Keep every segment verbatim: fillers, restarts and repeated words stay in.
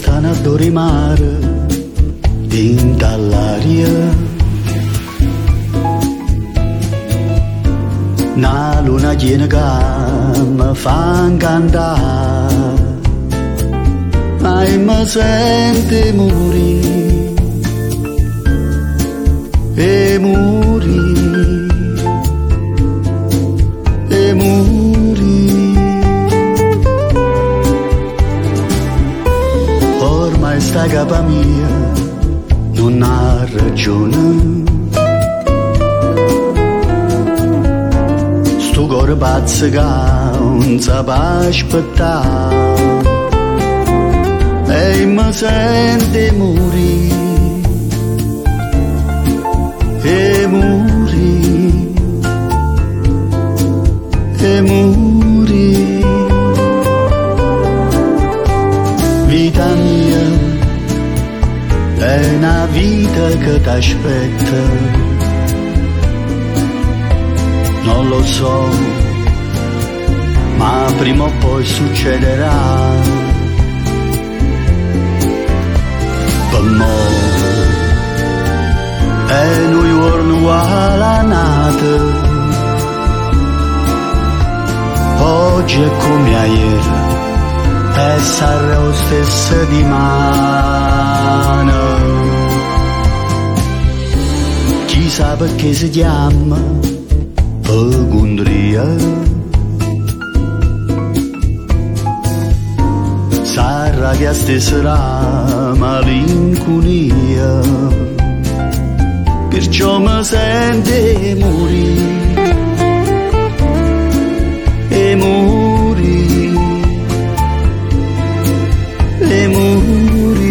stanno a dorimare in dall'aria. Una luna piena che mi fa cantare, ma mi sente morire, e morire, e morire. Ormai sta capa mia non ha ragione, sto cuore pazzo che non sa aspettare, e mi sente morire, e morire, e morire. Vita mia, è una vita che t'aspetta, non lo so, ma prima o poi succederà. Per mo è un giorno uguale a nata, oggi è come ieri, e sarà lo stesso di mano. Chissà perché si chiama Agundria, sarà che stessa malinconia, perciò mi sente morire, e morire, e morire.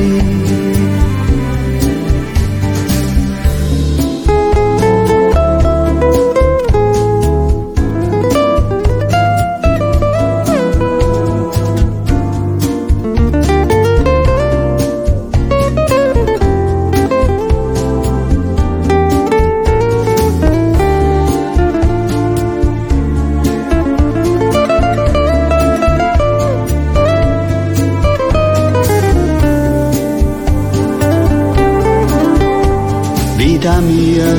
Vita mia,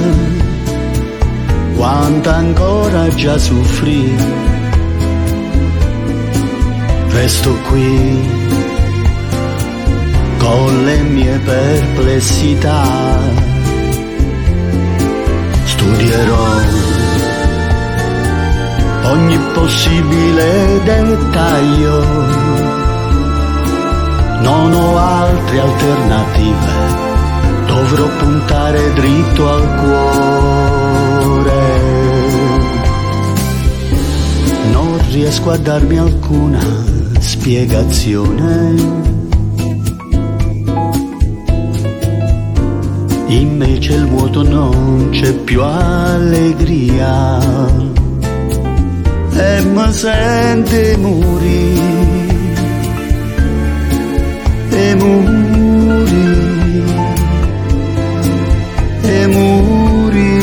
quanto ancora già soffrì, resto qui con le mie perplessità, studierò ogni possibile dettaglio, non ho altre alternative, dovrò puntare dritto al cuore. Non riesco a darmi alcuna spiegazione, invece il vuoto non c'è più allegria, e mi sente morire, e morire, e morire.